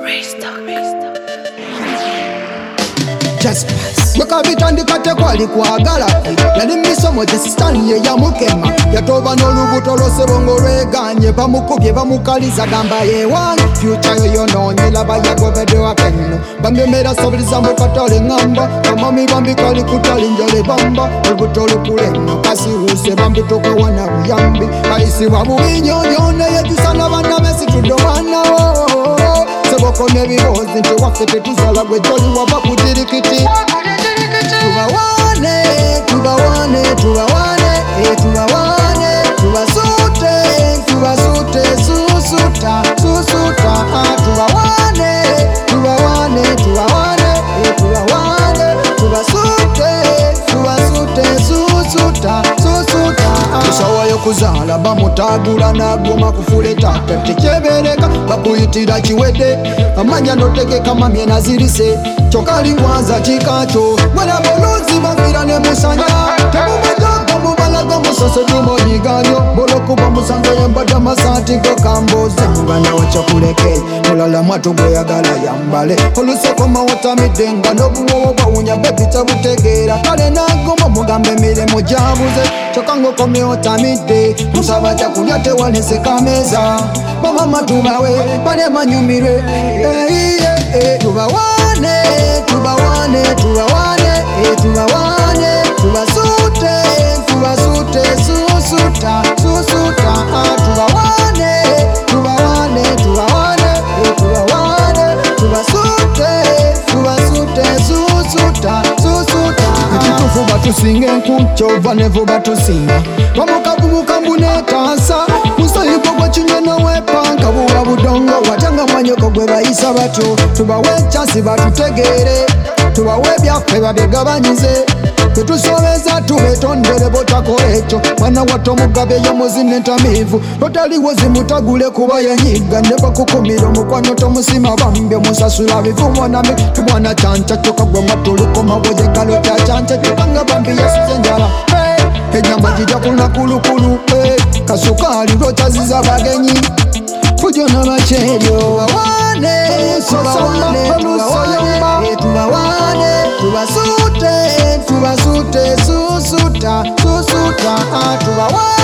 Bwekabitandika tekwali kwagala yali misomo gye sitaani ye yamukema yatoba n'olubuto lw'osebongo lweganye bamukubye bamukaliza gamba yewange fyuca yo yonoonye laba yagobeddwa kenno bamyemera sabiriza mu katale ŋŋamba bamami bambikali kutali njole bamba olubuto olukula enno kasiwuse bambituka wana buyambi bayisibwa bubinyonyo neyejusana bannamesitudde omwanawo seboko n'ebiroozi nti waffe tetuzala gwe joli wava ku jirikiti tubawane, tubawane, tubawane, tubawane, tubasute, tubasute, susuta, susuta, tubawane, tubawane, tubawane, tubawane, tubasute, tubasute, susuta, susuta. Tusawayo kuzaala bamutagula n'agoma kufula ettaka tekyebereka bakuyitira kiwedde amanya notegeka mamye nazirise kyokali ngwanza kikakyo mwera boluzi bavira ne musanya temumujanga mubalaga musose tumonyiganyo bolokuba musanga yembadde amasaati gokamboze mubanawo kyokuleke mulala mwatu gweyagala yambale oluseko mawotamidde nga n'obuwowo bwawunya bebita butegeera kale nagoma mugambe emirimu gyabuze kyokka ng'okomyeotamidde musaba kyakulya tewaneseka meeza bamama tubawe banemanyumirwe tubawane, tubawane, tubawane, tubawane, tubasute, tubasute, susuta, susuta, tubawane, tubawane, tubawane, tubawane, tubasute, tubasute, susuta, susuta. Ekitufu batusinga enku kyova nevo batusinga bamukavumuka mbunetaasa musayibwa gwekinywe nowepanka buwa budongo watanga mwanyoko gwe bayisa batyo tubawe ekyasi batutegeere tubawe ebyaffe babyegabanyize tetusobeza tubetondere botakola ekyo mwana watta omugabeyo muzine ntamiivu lotaliwo zimutagule kuba yanyiga ne bakukumira omukwano tomusima bambye musasula bivumo nami tumwana kyanca kyokka gwe matulukoma bwejegalo kyakyanca kyokanga bambi yasuze enjala enyama jija kulukulukulu kasukaali lwokyaziza bagenyi fujo n'abakyeryo tubawane, tubawane, tubawane, tubawane, tubasute, tubasute, susuta, susuta, tubawane.